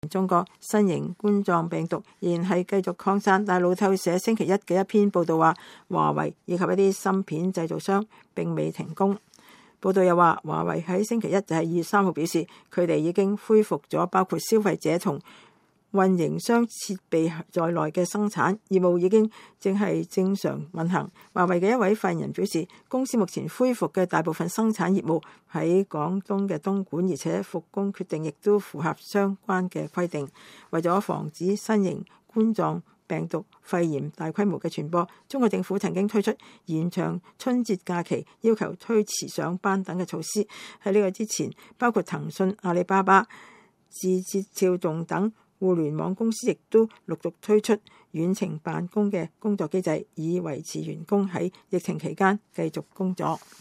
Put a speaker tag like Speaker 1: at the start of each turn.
Speaker 1: 中國新型冠狀病毒仍然係繼續擴散，但路透社星期一嘅一篇報道話，華為以及一啲芯片製造商並未停工。報道又話，華為喺星期一就係2月3號表示，佢哋已經恢復咗包括消費者同運營商設備在內嘅生產業務，已經正常運行。華為嘅一位發言人表示，公司目前恢復嘅大部分生產業務喺廣東嘅東莞，而且復工決定亦都符合相關嘅規定。為咗防止新型冠狀病毒肺炎大規模嘅傳播，中國政府曾經推出延長春節假期、要求推遲上班等嘅措施。喺呢個之前，包括騰訊、阿里巴巴、字節跳動等互聯網公司亦都陸續推出遠程辦公嘅工作機制，以維持員工喺疫情期間繼續工作。